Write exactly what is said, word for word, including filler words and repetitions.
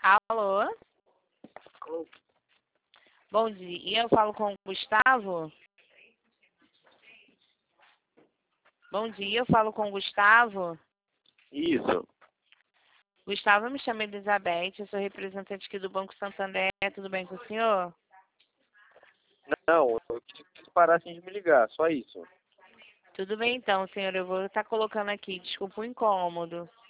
Alô? Bom dia, eu falo com o Gustavo? Bom dia, eu falo com o Gustavo? Isso. Gustavo, eu me chamo Elizabeth, eu sou representante aqui do Banco Santander, tudo bem com o senhor? Não, eu quis que parassem de me ligar, só isso. Tudo bem então, senhor, eu vou estar colocando aqui, desculpa o incômodo.